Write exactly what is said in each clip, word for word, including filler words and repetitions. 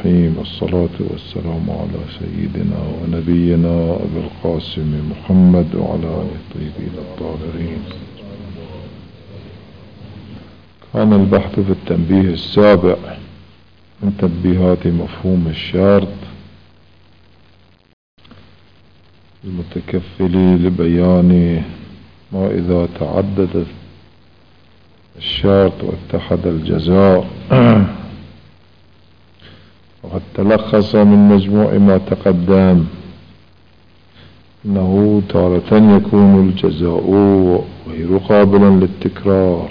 الرحيم. الصلاة والسلام على سيدنا ونبينا أبي القاسم محمد وعلى آله الطيبين الطاهرين. كان البحث في التنبيه السابع من تنبيهات مفهوم الشرط المتكفل لبيان ما إذا تعدد الشرط واتحد الجزاء. وقد تلخص من مجموع ما تقدم أنه تارة يكون الجزاء غير قابلا للتكرار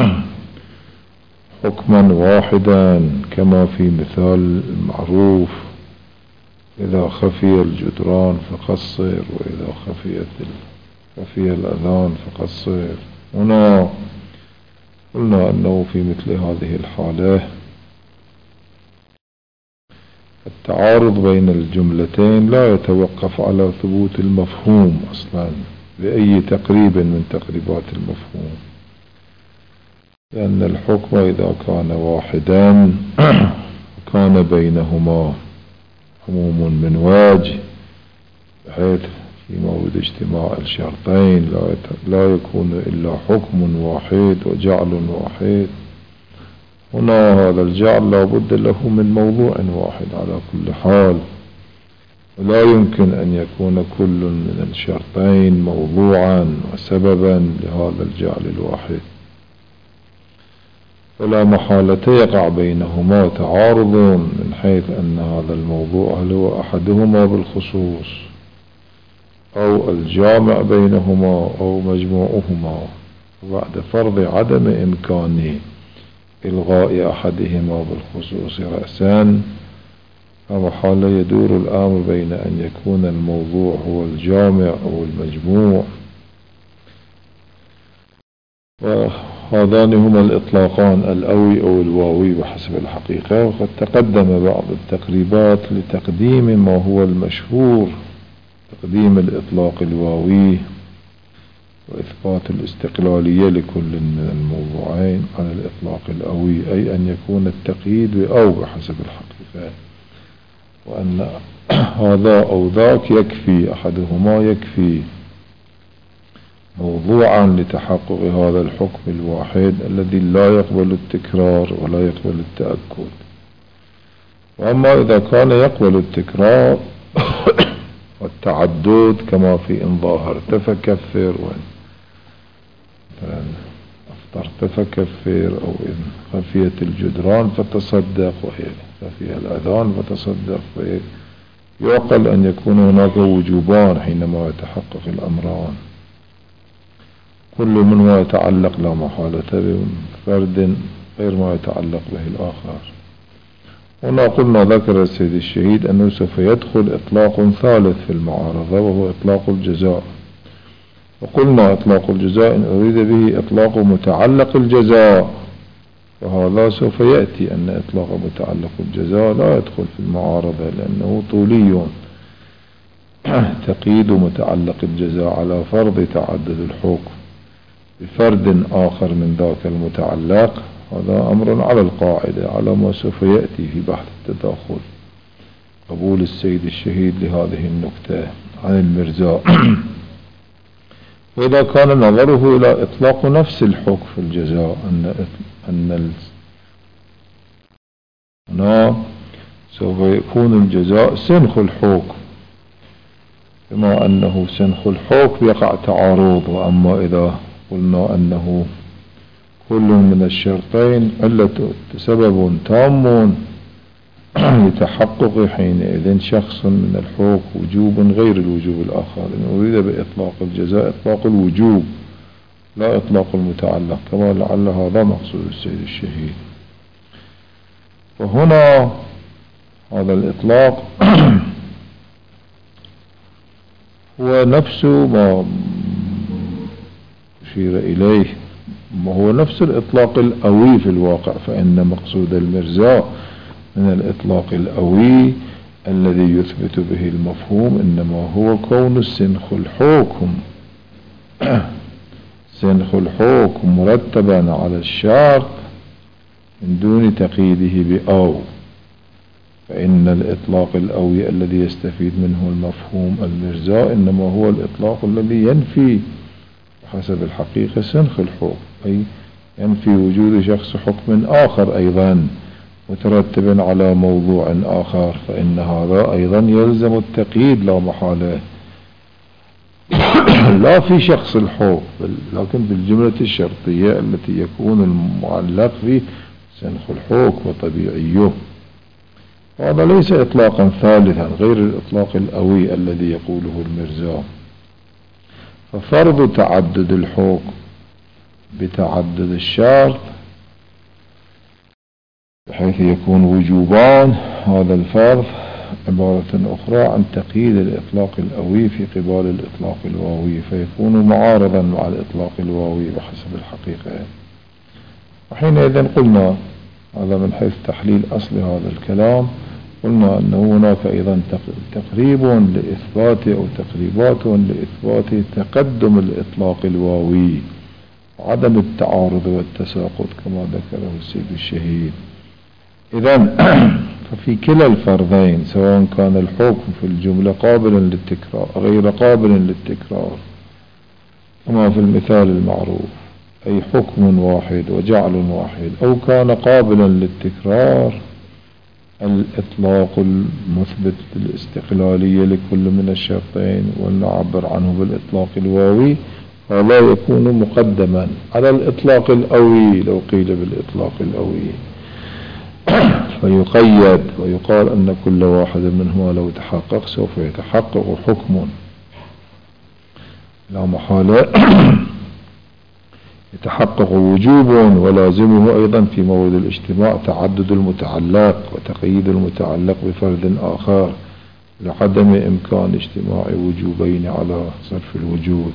حكما واحدا كما في مثال المعروف: إذا خفي الجدران فقصر، وإذا خفيت خفي الأذان فقصر. هنا قلنا أنه في مثل هذه الحالة التعارض بين الجملتين لا يتوقف على ثبوت المفهوم أصلا بأي تقريب من تقريبات المفهوم، لأن الحكم إذا كان واحدا كان بينهما عموم من وجه، بحيث في مورد اجتماع الشرطين لا يكون إلا حكم واحد وجعل واحد. هنا هذا الجعل لا بد له من موضوع واحد على كل حال، ولا يمكن أن يكون كل من الشرطين موضوعا وسببا لهذا الجعل الواحد، فلا محالة يقع بينهما تعارض من حيث أن هذا الموضوع هل هو أحدهما بالخصوص أو الجامع بينهما أو مجموعهما. وبعد فرض عدم إمكان إلغاء أحدهما بالخصوص رأسا، فمحال يدور الأمر بين أن يكون الموضوع هو الجامع أو المجموع، وهذان هما الإطلاقان الأوي أو الواوي بحسب الحقيقة. وقد تقدم بعض التقريبات لتقديم ما هو المشهور، تقديم الإطلاق الواوي وإثبات الاستقلالية لكل من الموضوعين عن الإطلاق الأوي، أي أن يكون التقييد بأو بحسب الحقيقة، وأن هذا أو ذاك يكفي، أحدهما يكفي موضوعا لتحقق هذا الحكم الواحد الذي لا يقبل التكرار ولا يقبل التأكد. وأما إذا كان يقبل التكرار والتعدد كما في إن ظاهرت فكفر، وإن أفطرت فكفر، أو إن خفيت الجدران فتصدق، وإن خفي الأذان فتصدق، يعقل أن يكون هناك وجوبان حينما يتحقق الأمران، كل منهما يتعلق لا محالة بفرد غير ما يتعلق به الآخر. هنا قلنا ذكر السيد الشهيد أنه سوف يدخل إطلاق ثالث في المعارضة، وهو إطلاق الجزاء. وقلنا إطلاق الجزاء إن أريد به إطلاق متعلق الجزاء، وهذا سوف يأتي أن إطلاق متعلق الجزاء لا يدخل في المعارضة لأنه طولي. تقييد متعلق الجزاء على فرض تعدد الحكم بفرد آخر من ذاك المتعلق، هذا أمر على القاعدة على ما سوف يأتي في بحث التداخل. قبول السيد الشهيد لهذه النكتة عن المرزاء. وإذا كان نظره إلى إطلاق نفس الحكم في الجزاء، أن أن هنا سوف يكون الجزاء سنخ الحكم، بما أنه سنخ الحكم يقع تعارض. وأما إذا قلنا أنه كل من الشرطين علة سبب تام لتحقق حينئذ شخص من الحكم وجوب غير الوجوب الآخر، إن أريد بإطلاق الجزاء إطلاق الوجوب لا إطلاق المتعلق، كما لعل هذا مقصود السيد الشهيد. وهنا هذا الإطلاق هو نفس ما أشير إليه، وهو نفس الإطلاق الأوي في الواقع، فإن مقصود المرزاء من الإطلاق الأوي الذي يثبت به المفهوم إنما هو كون السنخ الحكم سنخ الحكم مرتبا على الشرط من دون تقييده بأو. فإن الإطلاق الأوي الذي يستفيد منه المفهوم المرزا إنما هو الإطلاق الذي ينفي حسب الحقيقة سنخ الحكم، أي ينفي وجود شخص حكم آخر أيضا مترتب على موضوع آخر، فإن هذا أيضا يلزم التقييد لا محالة لا في شخص الحكم لكن بالجملة الشرطية التي يكون المعلق فيه سنخ الحكم وطبيعيه. هذا ليس إطلاقا ثالثا غير الإطلاق الأوي الذي يقوله المرزا. ففرض تعدد الحكم بتعدد الشرط بحيث يكون وجوبان، هذا الفرض عبارة أخرى عن تقييد الإطلاق الأوي في قبال الإطلاق الواوي، فيكون معارضا مع الإطلاق الواوي بحسب الحقيقة. وحينئذ قلنا هذا من حيث تحليل أصل هذا الكلام، قلنا أنه هناك أيضا تقريب لإثبات أو تقريبات لإثبات تقدم الإطلاق الواوي وعدم التعارض والتساقط كما ذكره السيد الشهيد. إذن ففي كلا الفرضين سواء كان الحكم في الجملة قابلا للتكرار غير قابل للتكرار كما في المثال المعروف، أي حكم واحد وجعل واحد، أو كان قابلا للتكرار الإطلاق المثبت للاستقلالية لكل من الشرطين ونعبر عنه بالإطلاق الواوي، فلا يكون مقدما على الإطلاق الأوي لو قيل بالإطلاق الأوي، فيقيد ويقال أن كل واحد منهما لو تحقق سوف يتحقق حكم لا محالة يتحقق وجوب، ولازمه أيضا في مورد الاجتماع تعدد المتعلق وتقييد المتعلق بفرد آخر لعدم إمكان اجتماع وجوبين على صرف الوجود.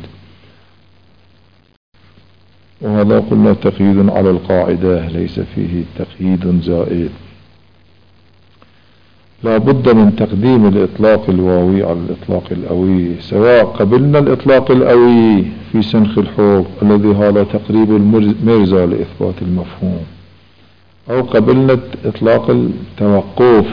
وهذا قلنا تقييد على القاعدة ليس فيه تقييد زائد. لا بد من تقديم الإطلاق الواوي على الإطلاق الأوي، سواء قبلنا الإطلاق الأوي في سنخ الحكم الذي هذا تقريب المرزا لإثبات المفهوم، أو قبلنا إطلاق التوقف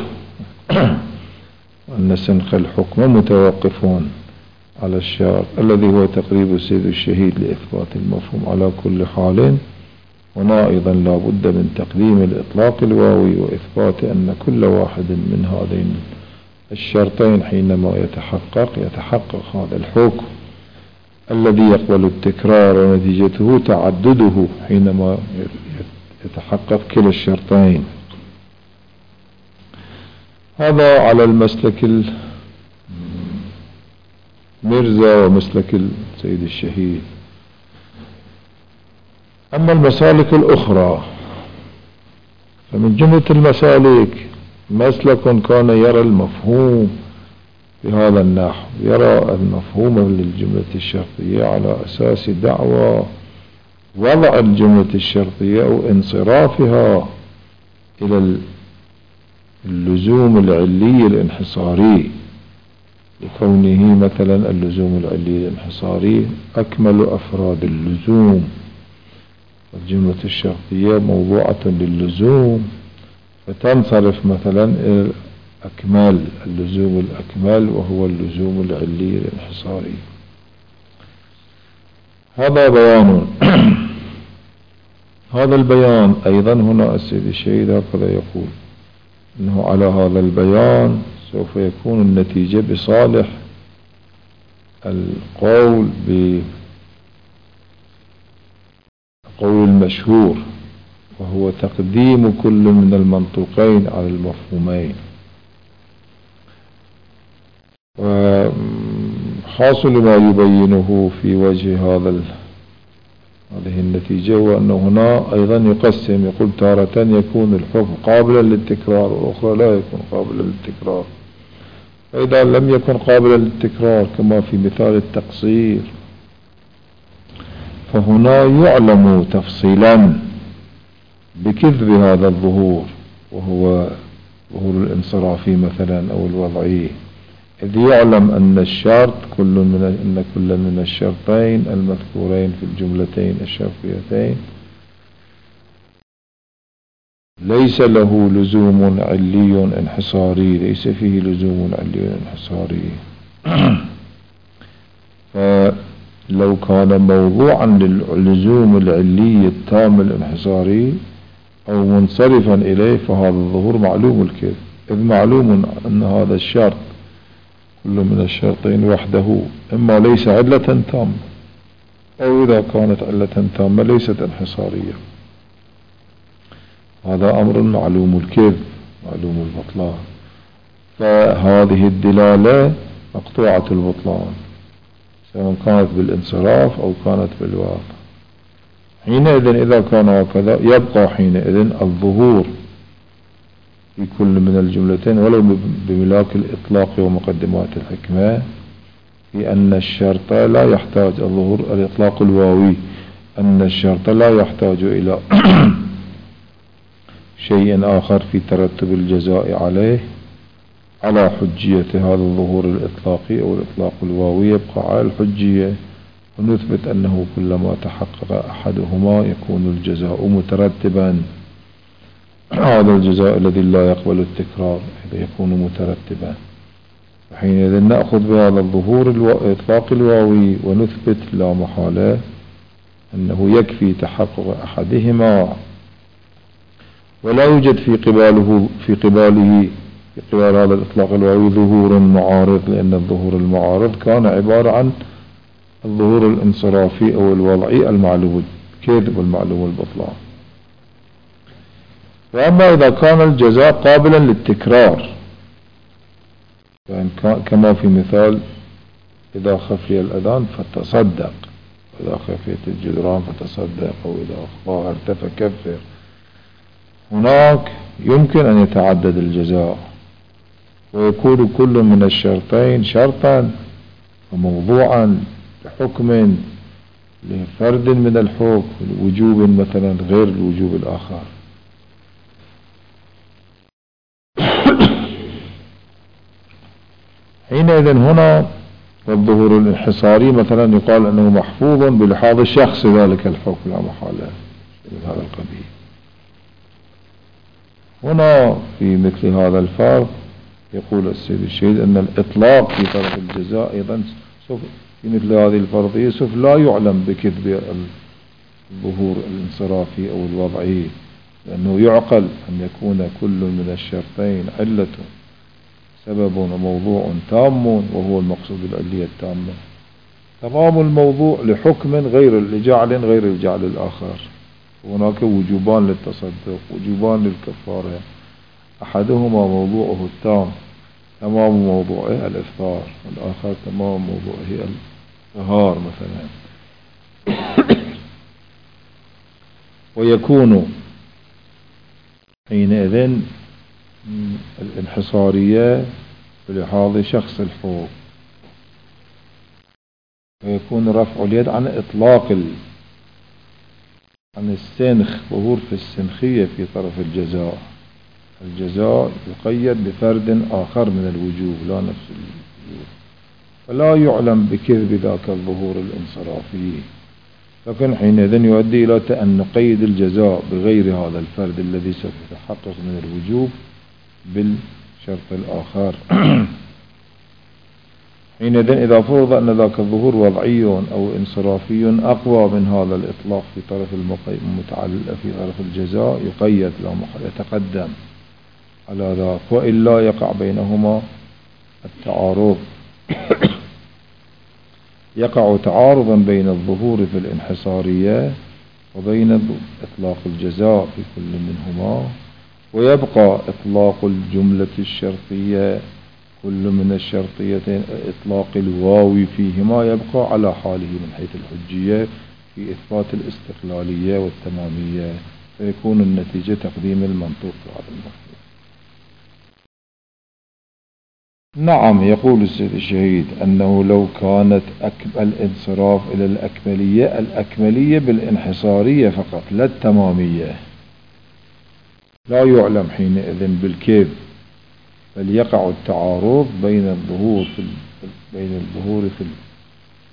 أن سنخ الحكم متوقف على الشرط الذي هو تقريب السيد الشهيد لإثبات المفهوم. على كل حال هنا أيضا لا بد من تقديم الإطلاق الواوي وإثبات أن كل واحد من هذين الشرطين حينما يتحقق يتحقق هذا الحكم الذي يقبل التكرار ونتيجته تعدده حينما يتحقق كلا الشرطين. هذا على المسلك المرزا ومسلك السيد الشهيد. أما المسالك الأخرى فمن جملة المسالك مسلك كان يرى المفهوم بهذا النحو، يرى المفهوم للجملة الشرطية على أساس دعوى وضع الجملة الشرطية أو انصرافها إلى اللزوم العلي الانحصاري، لكونه مثلا اللزوم العلي الانحصاري أكمل أفراد اللزوم، الجملة الشرطية موضوعة للزوم فتنصرف مثلا إلى أكمال اللزوم الأكمل وهو اللزوم العلي الانحصاري. هذا بيان. هذا البيان أيضا هنا السيد الشهيد هكذا يقول أنه على هذا البيان سوف يكون النتيجة بصالح القول ب قول المشهور، وهو تقديم كل من المنطوقين على المفهومين. وحاصل ما يبينه في وجه هذا هذه النتيجة هو أنه هنا أيضا يقسم، يقول تارة يكون الحكم قابلا للتكرار والأخرى لا يكون قابلا للتكرار. فإذا لم يكن قابلا للتكرار كما في مثال التقصير فهنا يعلم تفصيلا بكذب هذا الظهور وهو ظهور الانصرافي مثلا أو الوضعي، إذ يعلم أن الشرط كل من أن كل من الشرطين المذكورين في الجملتين الشرطيتين ليس له لزوم علي انحصاري، ليس فيه لزوم علي انحصاري. فلو كان موضوعا للزوم العلي التام الانحصاري أو منصرفا إليه فهذا الظهور معلوم الكذب، إذ معلوم أن هذا الشرط كل من الشرطين وحده إما ليس علة تامة أو إذا كانت علة تامة ليست انحصارية. هذا أمر معلوم الكذب معلوم البطلان، فهذه الدلالة مقطوعة البطلان سواء كانت بالانصراف أو كانت بالواقع. حينئذ إذا كان هكذا يبقى حينئذ الظهور في كل من الجملتين ولو بملاك الإطلاق ومقدمات الحكمة في أن الشرط لا يحتاج الظهور الإطلاق الواوي، أن الشرط لا يحتاج إلى شيء آخر في ترتب الجزاء عليه على حجية هذا الظهور الإطلاقي أو الإطلاق الواوي، يبقى على الحجية، ونثبت أنه كلما تحقق أحدهما يكون الجزاء مترتبا. هذا الجزاء الذي لا يقبل التكرار يكون مترتبا، وحينئذ نأخذ بهذا الظهور الإطلاق الواوي ونثبت لا محالة أنه يكفي تحقق أحدهما، ولا يوجد في قباله في قباله في قبال هذا الإطلاق الواوي ظهور معارض، لأن الظهور المعارض كان عبارة عن الظهور الانصرافي أو الوضعي المعلوم الكذب والمعلوم البطلان. وأما إذا كان الجزاء قابلا للتكرار يعني كما في مثال إذا خفي الأذان فتصدق، إذا خفيت الجدران فتصدق، أو إذا ظاهرت فكفر، هناك يمكن أن يتعدد الجزاء ويكون كل من الشرطين شرطا وموضوعا لحكم لفرد من الحكم لوجوب مثلا غير الوجوب الآخر. حينئذ هنا الظهور الانحصاري مثلا يقال أنه محفوظ بلحاظ شخص ذلك الحكم لا محالة من هذا القبيل. هنا في مثل هذا الفرق يقول السيد الشهيد أن الإطلاق في طرف الجزاء أيضا في مثل هذه الفرضية سوف لا يعلم بكذب الظهور الانصرافي أو الوضعي، لأنه يعقل أن يكون كل من الشرطين علة سبب وموضوع تام وهو المقصود بالعلية التامة، تمام الموضوع لحكم غير لجعل غير الجعل الآخر. هناك وجوبان للتصدق وجوبان للكفارة، أحدهما موضوعه التام تمام موضوعه الإفطار، والآخر تمام موضوعه الطهار مثلا. ويكون حينئذ الانحصارية بلحاظ شخص الحكم، ويكون رفع اليد عن إطلاق ال... عن السنخ، ظهور في السنخية في طرف الجزاء. الجزاء يقيد بفرد آخر من الوجوب لا نفس الوجوب، فلا يعلم بكذب ذاك الظهور الانصرافي، لكن حينئذ يؤدي إلى أن نقيد الجزاء بغير هذا الفرد الذي سوف يتحقق من الوجوب بالشرط الآخر. حينئذ إذا فرض أن ذاك الظهور وضعي أو انصرافي أقوى من هذا الإطلاق في طرف المتعلق في طرف الجزاء يقيد لا محالة يتقدم على ذاك، وإلا يقع بينهما التعارض. يقع تعارضا بين الظهور في الانحصارية وبين إطلاق الجزاء في كل منهما، ويبقى إطلاق الجملة الشرطية كل من الشرطيتين إطلاق الواو فيهما يبقى على حاله من حيث الحجية في إثبات الاستقلالية والتمامية، فيكون النتيجة تقديم المنطوق على المفهوم. نعم، يقول السيد الشهيد أنه لو كانت الانصراف إلى الأكملية الأكملية بالانحصارية فقط لا التمامية، لا يعلم حينئذ بالكذب، بل يقع التعارض بين الظهور في بين الظهور في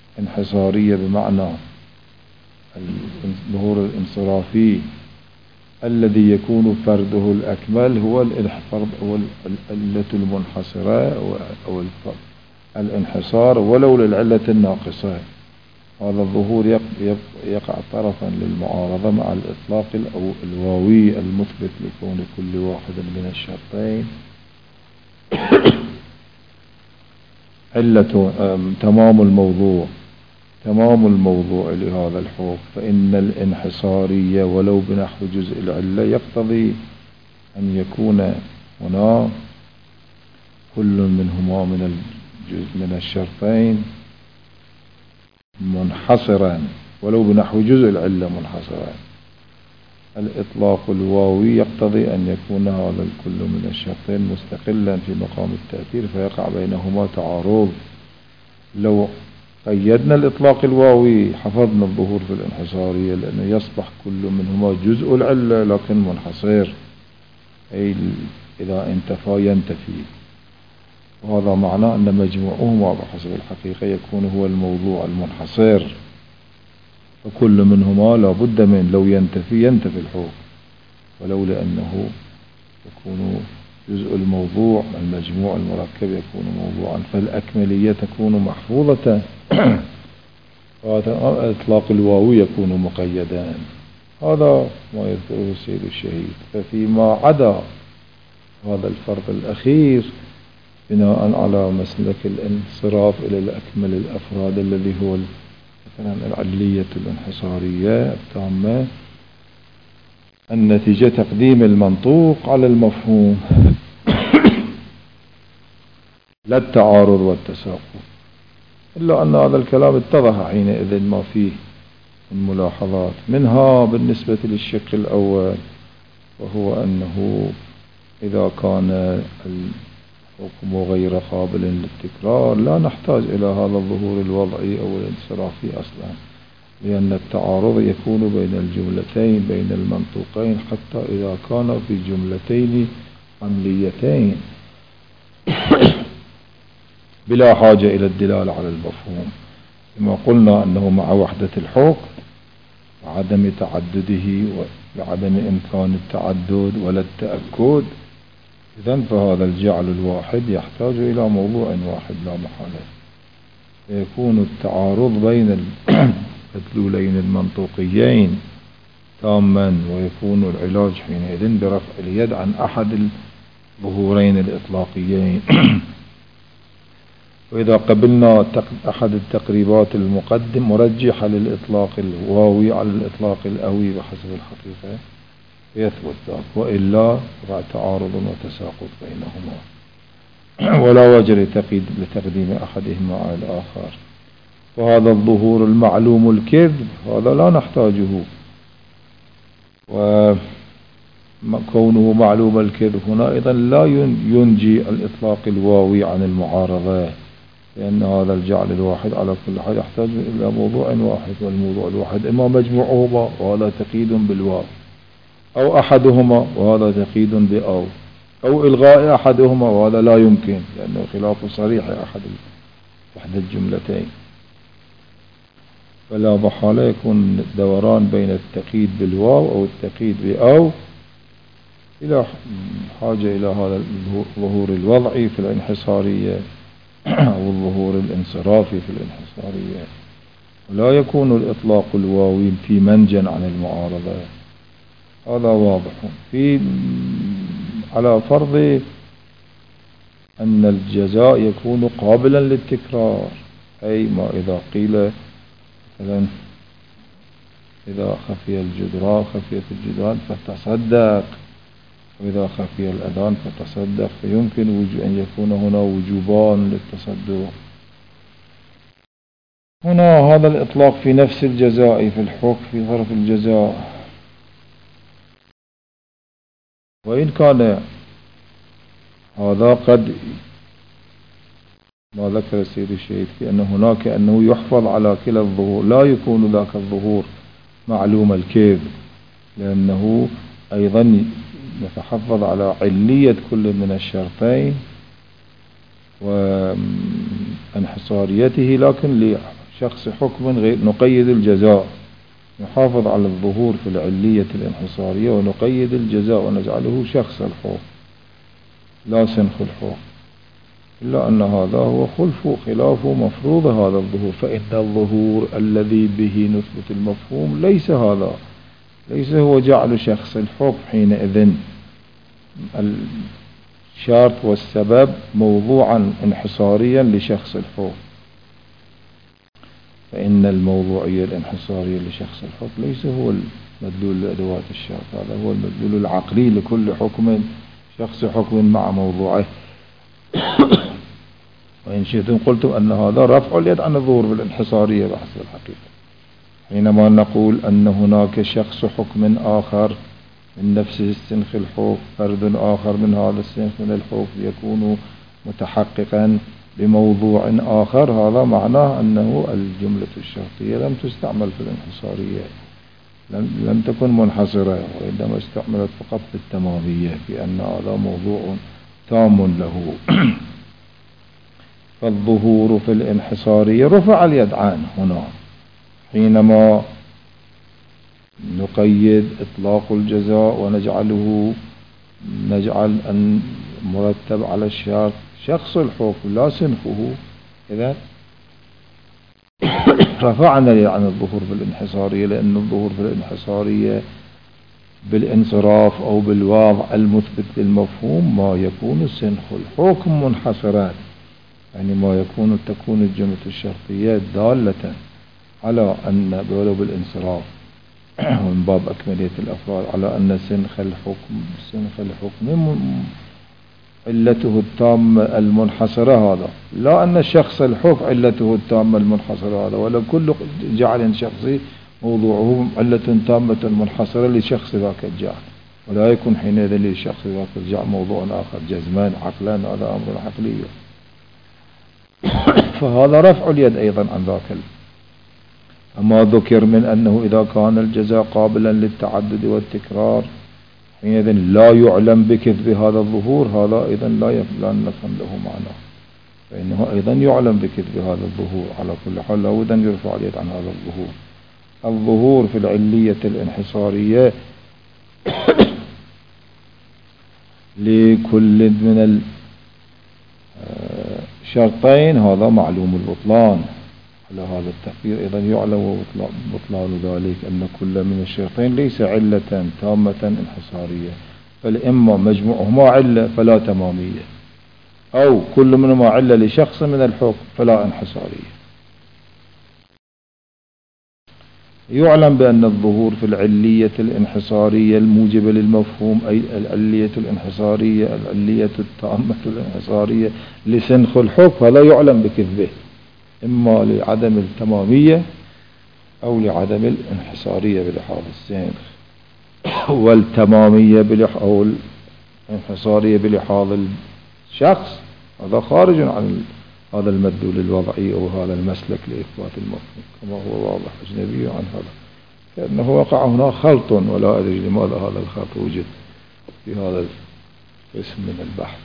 الانحصارية بمعنى الظهور الانصرافي الذي يكون فرده الأكمل هو الفرد هو العلة المنحصرة أو الانحصار ولو للعلة الناقصة. هذا الظهور يقع طرفا للمعارضة مع الإطلاق الواوي المثبت لكون كل واحد من الشرطين علة تمام الموضوع تمام الموضوع لهذا الحكم. فإن الانحصارية ولو بنحو جزء العلة يقتضي أن يكون هنا كل منهما من الجزء من الشرطين منحصرا ولو بنحو جزء العلة منحصرا. الإطلاق الواوي يقتضي أن يكون هذا الكل من الشرطين مستقلا في مقام التأثير فيقع بينهما تعارض. لو قيدنا الإطلاق الواوي حفظنا الظهور في الانحصارية لأنه يصبح كل منهما جزء العلة لكن منحصر، أي إذا انتفى ينتفي، وهذا معناه أن مجموعهما بحسب الحقيقة يكون هو الموضوع المنحصر، فكل منهما لا بد من لو ينتفي ينتفي الحكم، ولو لأنه يكون جزء الموضوع المجموع المركب يكون موضوعا فالأكملية تكون محفوظة وإطلاق الواوي يكون مقيدا. هذا ما يذكره السيد الشهيد. ففيما عدا هذا الفرق الأخير بناء على مسلك الانصراف إلى الأكمل الأفراد الذي هو مثلا العلية الانحصارية التامة، النتيجة تقديم المنطوق على المفهوم لا التعارض والتساقط، إلا أن هذا الكلام اتضح حينئذ ما فيه من ملاحظات، منها بالنسبة للشق الأول وهو أنه إذا كان الحكم غير قابل للتكرار لا نحتاج إلى هذا الظهور الوضعي أو الانصرافي أصلا، لأن التعارض يكون بين الجملتين بين المنطوقين حتى إذا كان في جملتين عمليتين بلا حاجة إلى الدلالة على المفهوم، كما قلنا أنه مع وحدة الحكم وعدم تعدده وعدم إمكان التعدد ولا التأكد، إذن فهذا الجعل الواحد يحتاج إلى موضوع واحد لا محالة، فيكون التعارض بين المدلولين المنطوقيين تاما، ويكون العلاج حينئذ برفع اليد عن أحد الظهورين الإطلاقيين. وإذا قبلنا أحد التقريبات المقدم مرجحة للإطلاق الواوي على الإطلاق الأوي بحسب الحقيقة يثبت ذلك، وإلا يقع تعارض وتساقط بينهما ولا وجه لتقديم أحدهما على الآخر. وهذا الظهور المعلوم الكذب هذا لا نحتاجه، وكونه معلوم الكذب هنا أيضا لا ينجي الإطلاق الواوي عن المعارضة، لأن هذا الجعل الواحد على كل حال يحتاج إلى موضوع واحد، والموضوع الواحد إما مجموعهما وهذا تقييد بالواو، أو أحدهما وهذا تقييد بأو، أو إلغاء أحدهما وهذا لا يمكن لأنه خلاف صريح أحد إحدى الجملتين، فلا محالة يكون دوران بين التقييد بالواو أو التقييد بأو إلى حاجة إلى هذا الظهور الوضعي في الانحصارية أو الظهور الانصرافي في الانحصارية، ولا يكون الإطلاق الواوي في منجا عن المعارضة. هذا واضح. في على فرض أن الجزاء يكون قابلا للتكرار، أي ما إذا قيل مثلا إذا خفي الجدران خفيت الجدران فتصدق، وإذا خفي الأذان فتصدق، فيمكن أن يكون هنا وجوبان للتصدق. هنا هذا الإطلاق في نفس الجزاء في الحكم في ظرف الجزاء، وإن كان هذا قد ما ذكر السيد الشهيد في أن هناك أنه يحفظ على كلا الظهور، لا يكون ذاك الظهور معلوم الكذب، لأنه أيضا نتحفظ على علية كل من الشرطين وانحصاريته، لكن لشخص حكم غير نقيد الجزاء نحافظ على الظهور في العلية الانحصارية ونقيد الجزاء ونجعله شخص الحكم لا سنخ الحكم، إلا أن هذا هو خلف خلاف مفروض هذا الظهور، فإن الظهور الذي به نثبت المفهوم ليس هذا، ليس هو جعل شخص الحكم. حينئذ الشرط والسبب موضوعا انحصاريا لشخص الحكم، فإن الموضوعية الانحصارية لشخص الحكم ليس هو المدلول لأدوات الشرط، هذا هو المدلول العقلي لكل حكم، شخص حكم مع موضوعه. وإن شئتم قلتم أن هذا رفع اليد عن الظهور بالانحصارية بحسب الحقيقة، حينما نقول أن هناك شخص حكم آخر من نفس السنخ الحكم، فرد آخر من هذا السنخ من الحكم يكون متحققا بموضوع آخر، هذا معناه أنه الجملة الشرطية لم تستعمل في الانحصارية، لم, لم تكن منحصرة، وإنما استعملت فقط في التمامية، في أن هذا موضوع تام له. فالظهور في الانحصارية رفع اليد عنه هنا، حينما نقيد إطلاق الجزاء ونجعله نجعل أن مرتب على الشرط شخص الحكم لا سنخه، إذا رفعنا اليد عن الظهور في الانحصارية، لأن الظهور في الانحصارية بالانصراف أو بالوضع المثبت للمفهوم ما يكون سنخ الحكم منحصرا، يعني ما يكون تكون الجملة الشرطية دالة على أن ولو بالانصراف من باب أكملية الأفراد على أن سنخ الحكم سنخ الحكم علته التامة المنحصرة هذا، لا أن الشخص الحكم علته التامة المنحصرة هذا، ولا كل جعل شخصي موضوعه علة تامة منحصرة لشخص ذاك الجعل، ولا يكون حينئذ لشخص ذاك الجعل موضوع آخر جزمان عقلا، هذا أمر عقلي. فهذا رفع اليد أيضا عن ذاك. أما ذكر من أنه إذا كان الجزاء قابلا للتعدد والتكرار حينئذ لا يعلم بكذب هذا الظهور، هذا أيضا لا نفهم له معنى، فإنه أيضا يعلم بكذب هذا الظهور. على كل حال لا بد أن يرفع اليد عن هذا الظهور. الظهور في العلية الانحصارية لكل من الشرطين هذا معلوم البطلان، على هذا التقدير أيضا يعلم بطلان ذلك أن كل من الشرطين ليس علة تامة انحصارية، بل إما مجموعهما علة فلا تمامية، أو كل منهما علة لشخص من الحكم فلا انحصارية. يعلم بأن الظهور في العلية الانحصارية الموجبة للمفهوم، أي العلية الانحصارية العلية التامة الانحصارية لسنخ الحكم، فلا يعلم بكذبه، إما لعدم التمامية أو لعدم الانحصارية بلحاظ السنخ، والتمامية بلحاظ أو الانحصارية بلحاظ الشخص هذا خارج عن هذا المدلول الوضعي أو هذا المسلك لإثبات المفهوم كما هو واضح أجنبي عن هذا، لأنه وقع هنا خلط، ولا أدري لماذا هذا الخلط وجد في هذا القسم من البحث.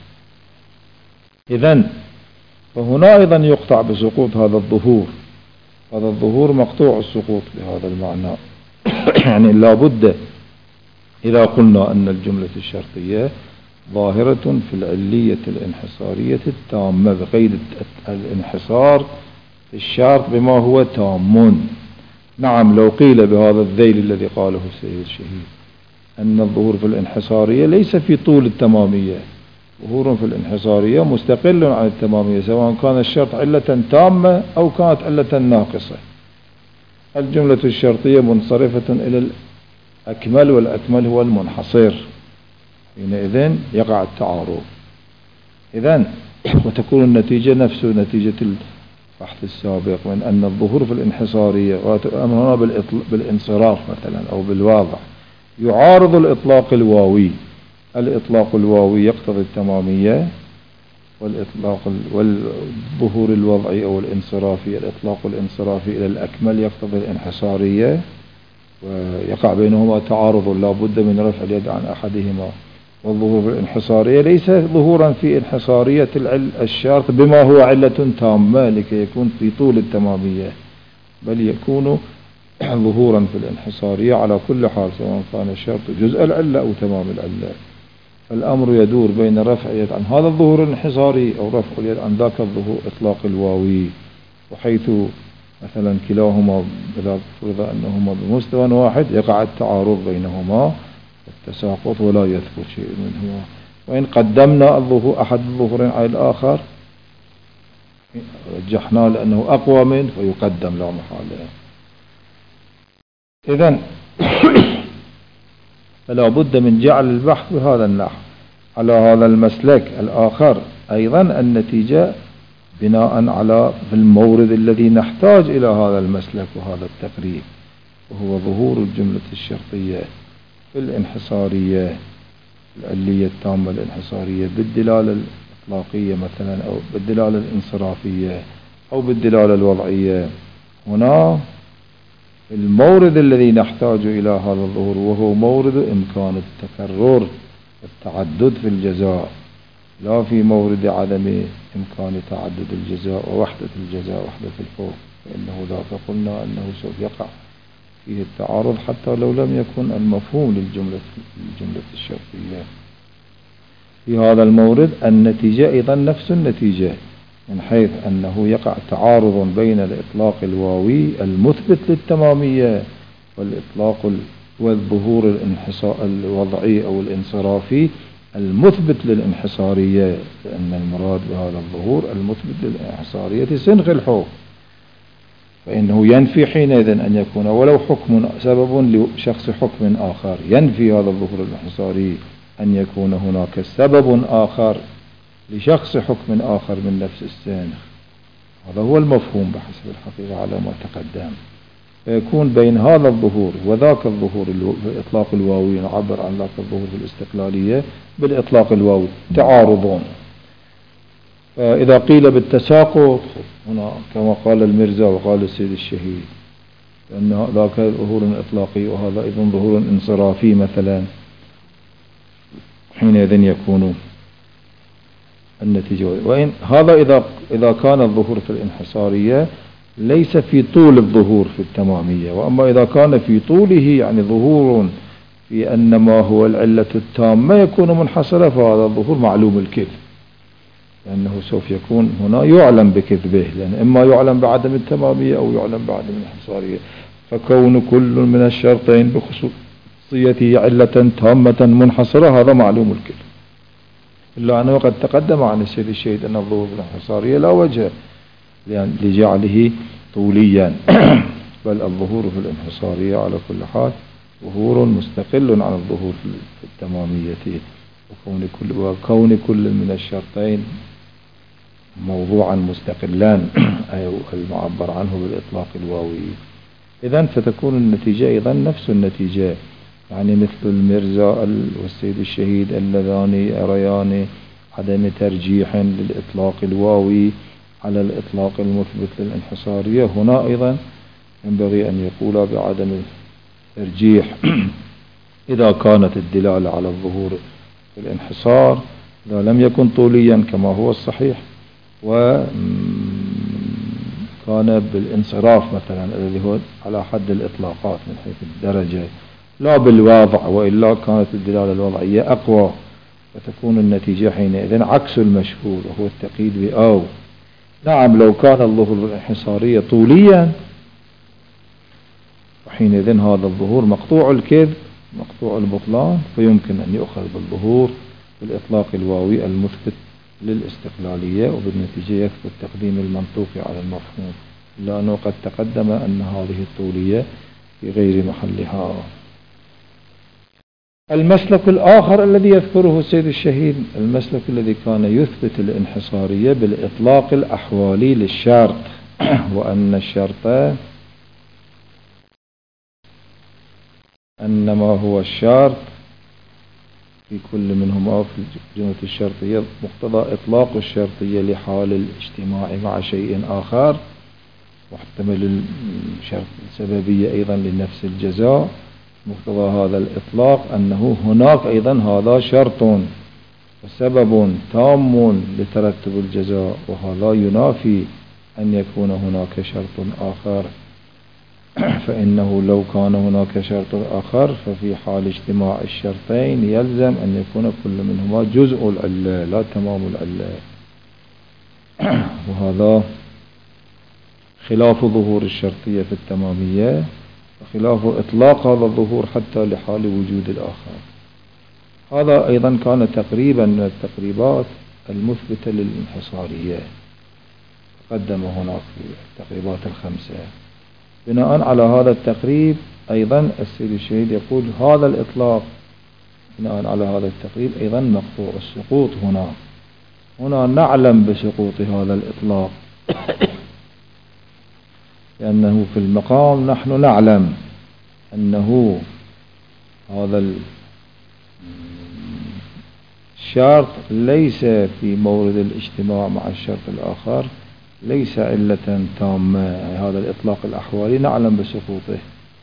إذن فهنا أيضا يقطع بسقوط هذا الظهور، هذا الظهور مقطوع السقوط بهذا المعنى. يعني لا بد إذا قلنا أن الجملة الشرطية ظاهرة في العلية الانحصارية التامة بقيد الانحصار الشرط بما هو تام. نعم لو قيل بهذا الذيل الذي قاله السيد الشهيد أن الظهور في الانحصارية ليس في طول التمامية، ظهور في الانحصارية مستقل عن التمامية سواء كان الشرط علة تامة أو كانت علة ناقصة، الجملة الشرطية منصرفة إلى الأكمل، والأكمل هو المنحصر، حينئذ يقع التعارض. إذن وتكون النتيجة نفس نتيجة البحث السابق من أن الظهور في الانحصارية هنا بالانصراف مثلا أو بالواضح يعارض الإطلاق الواوي، الإطلاق الواوي يقتضي التمامية، والإطلاق والظهور الوضعي أو الانصرافي الإطلاق الانصرافي إلى الأكمل يقتضي الانحصارية، ويقع بينهما تعارض لا بد من رفع اليد عن أحدهما. والظهور الانحصارية ليس ظهورا في انحصارية الشرط بما هو علة تامة لكي يكون في طول التمامية، بل يكون ظهورا في الانحصارية على كل حال، سواء كان الشرط جزء العلة أو تمام العلة. فالأمر يدور بين رفع اليد عن هذا الظهور الانحصاري أو رفع اليد عن ذاك الظهور إطلاق الواوي، وحيث مثلا كلاهما بلا فرض أنهما بمستوى واحد يقع التعارض بينهما التساقط ولا يثبت شيء منهما. وإن قدمنا الظهور أحد الظهورين على الآخر رجحنا لأنه أقوى منه فيقدم لا محالة. إذن فلا بد من جعل البحث بهذا النحو. على هذا المسلك الآخر أيضا النتيجة بناء على في المورد الذي نحتاج إلى هذا المسلك وهذا التقريب، وهو ظهور الجملة الشرطية في الانحصارية العلية التامة الانحصارية بالدلالة الإطلاقية مثلا، أو بالدلالة الانصرافية، أو بالدلالة الوضعية. هنا المورد الذي نحتاج إلى هذا الظهور وهو مورد إمكان التكرر والتعدد في الجزاء، لا في مورد عدم إمكان تعدد الجزاء ووحدة الجزاء وحدة الفوق، فإنه ذاك قلنا أنه سوف يقع فيه التعارض حتى لو لم يكن المفهوم للجملة الجملة الشرطية. في هذا المورد النتيجة أيضا نفس النتيجة، من حيث أنه يقع تعارض بين الإطلاق الواوي المثبت للتمامية والإطلاق والظهور الوضعي أو الانصرافي المثبت للانحصارية، لأن المراد بهذا الظهور المثبت للانحصارية سنخ الحكم، فإنه ينفي حينئذ أن يكون ولو حكم سبب لشخص حكم آخر، ينفي هذا الظهور الانحصاري أن يكون هناك سبب آخر لشخص حكم آخر من نفس السنخ. هذا هو المفهوم بحسب الحقيقة على ما تقدم. فيكون بين هذا الظهور وذاك الظهور بالإطلاق الواوي، نعبر عن ذاك الظهور بالاستقلالية بالإطلاق الواوي تعارضون. فإذا قيل بالتساقط هنا كما قال المرزا وقال السيد الشهيد لأن ذاك ظهور إطلاقي وهذا أيضا ظهور انصرافي مثلا، حينئذ يكون النتيجة. وإن هذا إذا إذا كان الظهور في الانحصارية ليس في طول الظهور في التمامية، وأما إذا كان في طوله يعني ظهور في أن ما هو العلة التامة يكون منحصرة، فهذا الظهور معلوم الكذب، لأنه سوف يكون هنا يعلم بكذبه، لأن إما يعلم بعدم التمامية أو يعلم بعدم الانحصارية. فكون كل من الشرطين بخصوصيته علة تامة منحصرة هذا معلوم الكذب، إلا أنه قد تقدم عن السيد الشهيد أن الظهور بالانحصارية لا وجه لجعله طوليا، بل الظهور في الانحصارية على كل حال ظهور مستقل عن الظهور في التمامية، وكون كل, وكون كل من الشرطين موضوعا مستقلا أي المعبر عنه بالإطلاق الواوي. إذن فتكون النتيجة أيضا نفس النتيجة، يعني مثل المرزا والسيد الشهيد اللذان يريان عدم ترجيح للإطلاق الواوي على الإطلاق المثبت للانحصارية، هنا أيضا ينبغي أن يقول بعدم الترجيح إذا كانت الدلالة على الظهور في الانحصار إذا لم يكن طوليا كما هو الصحيح، وكان بالانصراف مثلا الذي هو على حد الإطلاقات من حيث الدرجة لا بالواضع، وإلا كانت الدلالة الوضعية أقوى، فتكون النتيجة حينئذ عكس المشهور وهو التقييد بأو. نعم لو كان الظهور الانحصارية طوليا وحينئذ هذا الظهور مقطوع الكذب مقطوع البطلان، فيمكن أن يؤخذ بالظهور بالإطلاق الواوي المثبت للاستقلالية، وبالنتيجة يثبت تقديم المنطوق على المفهوم، لأنه قد تقدم أن هذه الطولية في غير محلها. المسلك الآخر الذي يذكره السيد الشهيد المسلك الذي كان يثبت الانحصارية بالإطلاق الأحوالي للشرط، وأن الشرط أنما هو الشرط في كل منهما في الجملة الشرطية مقتضى إطلاق الشرطية لحال الاجتماع مع شيء آخر، واحتمل الشرط السببية أيضا لنفس الجزاء. مقتضى هذا الإطلاق أنه هناك أيضا هذا شرط وسبب تام لترتب الجزاء، وهذا ينافي أن يكون هناك شرط آخر فإنه لو كان هناك شرط آخر ففي حال اجتماع الشرطين يلزم أن يكون كل منهما جزء العلة لا تمام العلة، وهذا خلاف ظهور الشرطية في التمامية وخلاف إطلاق هذا الظهور حتى لحال وجود الآخر. هذا أيضا كان تقريبا من التقريبات المثبتة للانحصارية تقدم هناك في التقريبات الخمسة. بناء على هذا التقريب أيضا السيد الشهيد يقول هذا الإطلاق بناء على هذا التقريب أيضا مقطوع السقوط. هنا هنا نعلم بسقوط هذا الإطلاق لأنه في المقام نحن نعلم أنه هذا الشرط ليس في مورد الاجتماع مع الشرط الآخر ليس علة تامة. هذا الإطلاق الأحوالي نعلم بسقوطه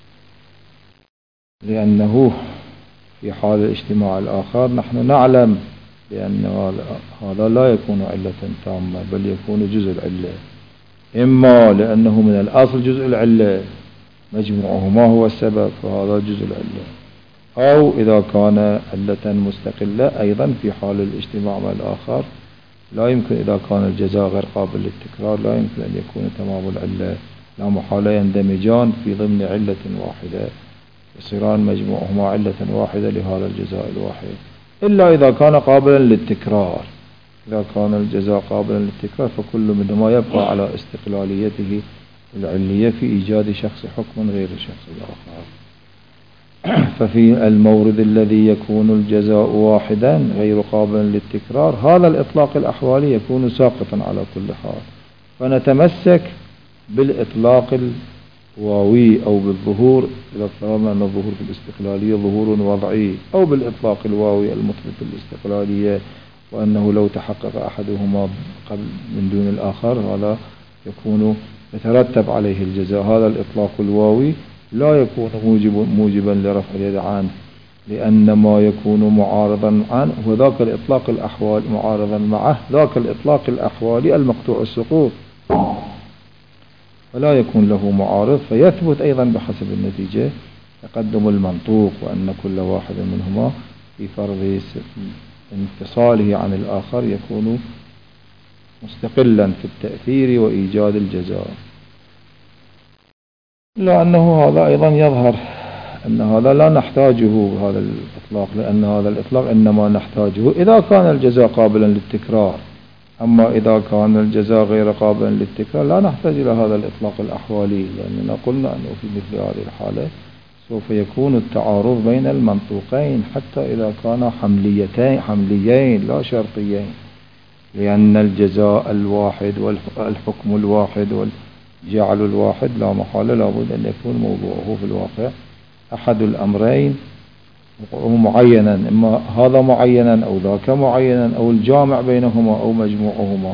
لأنه في حال الاجتماع الآخر نحن نعلم بأن هذا لا يكون علة تامة بل يكون جزء العلة، إما لأنه من الأصل جزء العلة مجموعهما هو السبب فهذا جزء العلة، أو إذا كان علة مستقلة أيضا في حال الاجتماع مع الآخر لا يمكن إذا كان الجزاء غير قابل للتكرار لا يمكن أن يكون تمام العلة، لا محالة يندمجان في ضمن علة واحدة يصيران مجموعهما علة واحدة لهذا الجزاء الواحد، إلا إذا كان قابلا للتكرار. إذا كان الجزاء قابلا للتكرار فكل منهما يبقى على استقلاليته العلية في إيجاد شخص حكم غير الشخص الآخر. ففي المورد الذي يكون الجزاء واحدا غير قابلا للتكرار هذا الإطلاق الأحوالي يكون ساقطا على كل حال، فنتمسك بالإطلاق الواوي أو بالظهور إذا فرضنا أن الظهور في الاستقلالية ظهور وضعي، أو بالإطلاق الواوي المثبت الاستقلالية وأنه لو تحقق أحدهما قبل من دون الآخر هذا يكون يترتب عليه الجزاء. هذا الإطلاق الواوي لا يكون موجب موجبا لرفع اليد عنه لأن ما يكون معارضا عنه وذاك الإطلاق الأحوال معارضا معه ذاك الإطلاق الأحوالي المقطوع السقوط فلا يكون له معارض، فيثبت أيضا بحسب النتيجة تقدم المنطوق وأن كل واحد منهما في فرض انفصاله عن الآخر يكون مستقلا في التأثير وإيجاد الجزاء. لأنه هذا أيضا يظهر أن هذا لا نحتاجه هذا الإطلاق، لأن هذا الإطلاق إنما نحتاجه إذا كان الجزاء قابلا للتكرار، أما إذا كان الجزاء غير قابلا للتكرار لا نحتاج إلى هذا الإطلاق الأحوالي، لأننا قلنا أنه في مثل هذه الحالة سوف يكون التعارض بين المنطوقين حتى إذا كان حمليتين حمليين لا شرطيين، لأن الجزاء الواحد والحكم الواحد والجعل الواحد لا محالة لابد أن يكون موضوعه في الواقع أحد الأمرين معينا، إما هذا معينا أو ذاك معينا أو الجامع بينهما أو مجموعهما.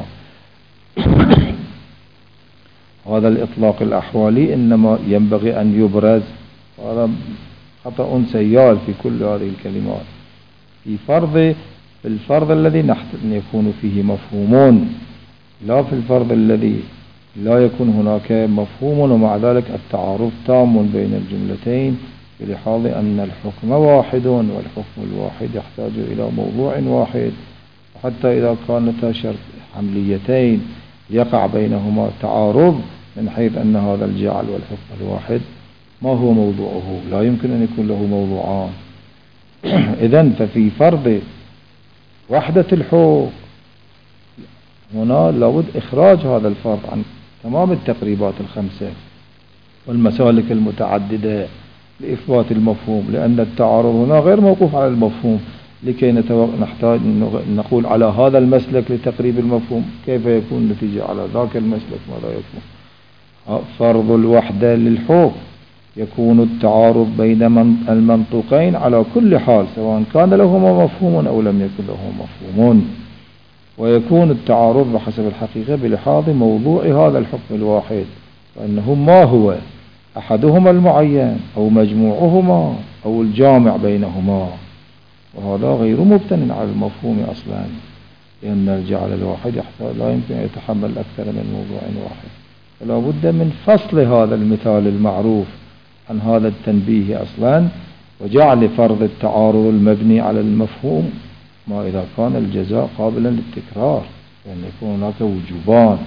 هذا الإطلاق الأحوالي إنما ينبغي أن يبرز، هذا خطأ سيال في كل هذه الكلمات، في فرض في الفرض الذي نحتاج أن يكون فيه مفهومون، لا في الفرض الذي لا يكون هناك مفهوم ومع ذلك التعارض تام بين الجملتين بلحاظ أن الحكم واحد والحكم الواحد يحتاج إلى موضوع واحد، وحتى إذا كانتا شرط حمليتين يقع بينهما تعارض من حيث أن هذا الجعل والحكم الواحد ما هو موضوعه، لا يمكن أن يكون له موضوعان. إذن ففي فرض وحدة الحكم هنا لابد إخراج هذا الفرض عن تمام التقريبات الخمسة والمسالك المتعددة لإثبات المفهوم، لأن التعارض هنا غير موقوف على المفهوم لكي نحتاج نقول على هذا المسلك لتقريب المفهوم كيف يكون النتيجة على ذاك المسلك ماذا يكون. فرض الوحدة للحكم يكون التعارض بين المنطوقين على كل حال سواء كان لهما مفهوم أو لم يكن له مفهوم، ويكون التعارض بحسب الحقيقة بلحاظ موضوع هذا الحكم الواحد وأنه ما هو أحدهما المعين أو مجموعهما أو الجامع بينهما، وهذا غير مبتن على المفهوم أصلا، لأن الجعل الواحد يحتاج لا يمكن أن يتحمل أكثر من موضوع واحد. فلا بد من فصل هذا المثال المعروف عن هذا التنبيه أصلا، وجعل فرض التعارض المبني على المفهوم ما إذا كان الجزاء قابلا للتكرار، لأن يعني يكون هناك وجوبان.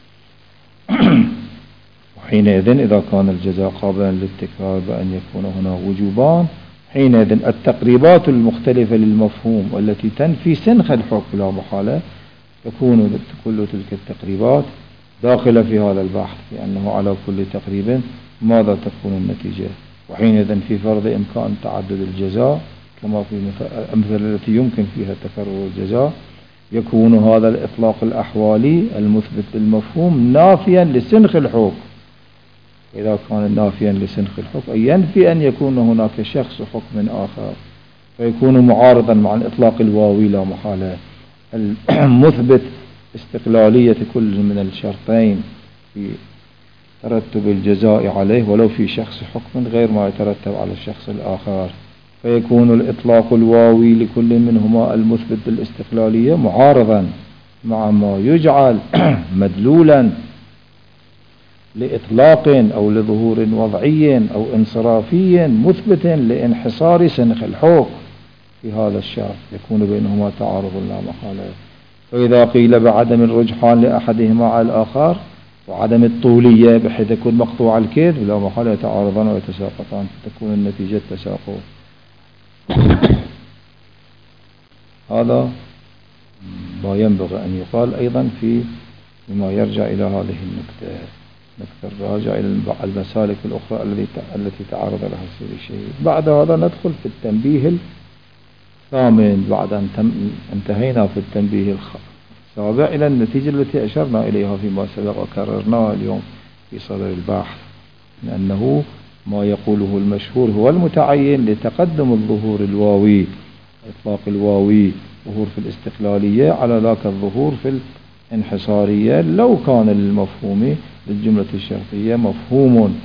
وحينئذ إذا كان الجزاء قابلا للتكرار بأن يكون هنا وجوبان، حينئذ التقريبات المختلفة للمفهوم والتي تنفي سنخ الحكم لا محالة تكون كل تلك التقريبات داخلة في هذا البحث، لأنه على كل تقريب ماذا تكون النتيجة. وحينئذ في فرض إمكان تعدد الجزاء كما في الأمثلة التي يمكن فيها تكرر الجزاء، يكون هذا الإطلاق الأحوالي المثبت للمفهوم نافيا لسنخ الحكم. إذا كان نافيا لسنخ الحكم أي ينفي أن يكون هناك شخص حكم آخر، فيكون معارضا مع الإطلاق الواوي لا محالة المثبت استقلالية كل من الشرطين في ترتب الجزاء عليه ولو في شخص حكم غير ما يترتب على الشخص الآخر، فيكون الإطلاق الواوي لكل منهما المثبت بالاستقلالية معارضا مع ما يجعل مدلولا لإطلاق أو لظهور وضعي أو انصرافي مثبت لانحصار سنخ الحكم في هذا الشرط، يكون بينهما تعارض لا محالة. فإذا قيل بعدم الرجحان لأحدهما على الآخر وعدم الطولية بحيث يكون مقطوع الكذب لا محالة يتعارضان ويتساقطان، تكون النتيجة تساقط. هذا ما ينبغي أن يقال أيضا في بما يرجع إلى هذه النكتة، نكتة الراجع إلى المسالك الأخرى التي تعرض لها السيد الشهيد. بعد هذا ندخل في التنبيه الثامن بعد أن انتهينا في التنبيه السابع إلى النتيجة التي أشرنا إليها فيما سبق وكررناها اليوم في صدر البحث، لأنه ما يقوله المشهور هو المتعين لتقدم الظهور الواوي، إطلاق الواوي ظهور في الاستقلالية على ذاك الظهور في الانحصارية لو كان للمفهوم للجملة الشرطية مفهوم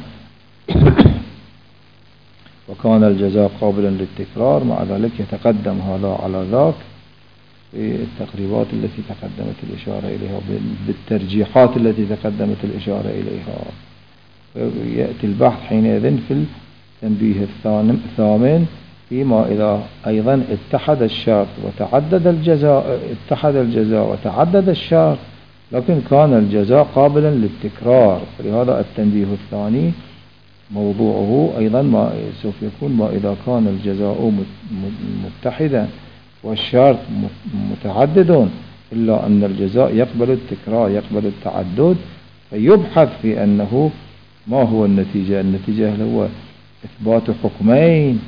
وكان الجزاء قابلا للتكرار، مع ذلك يتقدم هذا على ذاك في التقريبات التي تقدمت الإشارة إليها بالترجيحات التي تقدمت الإشارة إليها. يأتي البحث حينئذ في التنبيه الثامن فيما إذا أيضا اتحد الشرط وتعدد الجزاء اتحد الجزاء وتعدد الشرط لكن كان الجزاء قابلا للتكرار. فلهذا التنبيه الثاني موضوعه أيضا ما سوف يكون ما إذا كان الجزاء متحدا والشرط متعدد إلا أن الجزاء يقبل التكرار يقبل التعدد، فيبحث في أنه ما هو النتيجة. النتيجة هل هو إثبات حكمين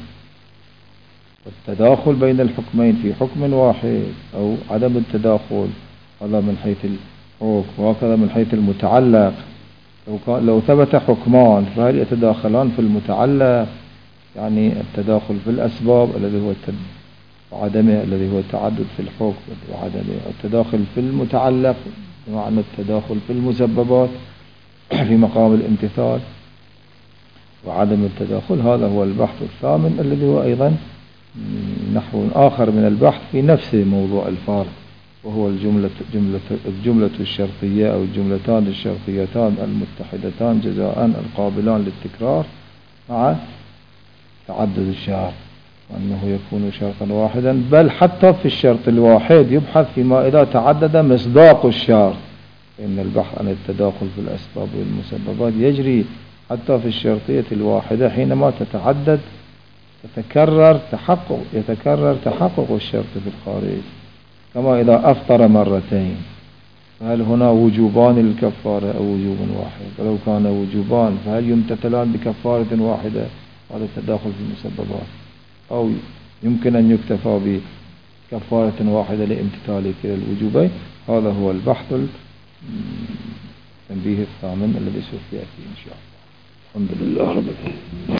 والتداخل بين الحكمين في حكم واحد أو عدم التداخل، هذا من حيث الحكم، وهكذا من حيث المتعلق. لو, لو ثبت حكمان فهل يتداخلان في المتعلق، يعني التداخل في الأسباب الذي هو التد... وعدمه الذي هو التعدد في الحكم وعدمه، التداخل في المتعلق بمعنى التداخل في المسببات في مقام الامتثال وعدم التداخل. هذا هو البحث الثامن الذي هو أيضا نحو آخر من البحث في نفس موضوع الفارق، وهو الجملة الجملة الجملة الشرطية أو الجملتان الشرطيتان المتحدتان جزاء القابلان للتكرار مع تعدد الشرط، وأنه يكون شرطا واحدا، بل حتى في الشرط الواحد يبحث فيما إذا تعدد مصداق الشرط، فإن البحث عن التداخل في الأسباب والمسببات يجري حتى في الشرطية الواحدة حينما تتعدد تتكرر تحقق يتكرر تحقق الشرط في الخارج، كما إذا أفطر مرتين فهل هنا وجوبان للكفارة أو وجوب واحد؟ ولو كان وجوبان فهل يمتثلان بكفارة واحدة؟ هذا التداخل في المسببات، أو يمكن أن يكتفى بكفارة واحدة لامتثال كلا الوجوبين. هذا هو البحث التنبيه الثامن الذي سوف يأتي إن شاء الله. الحمد لله رب العالمين.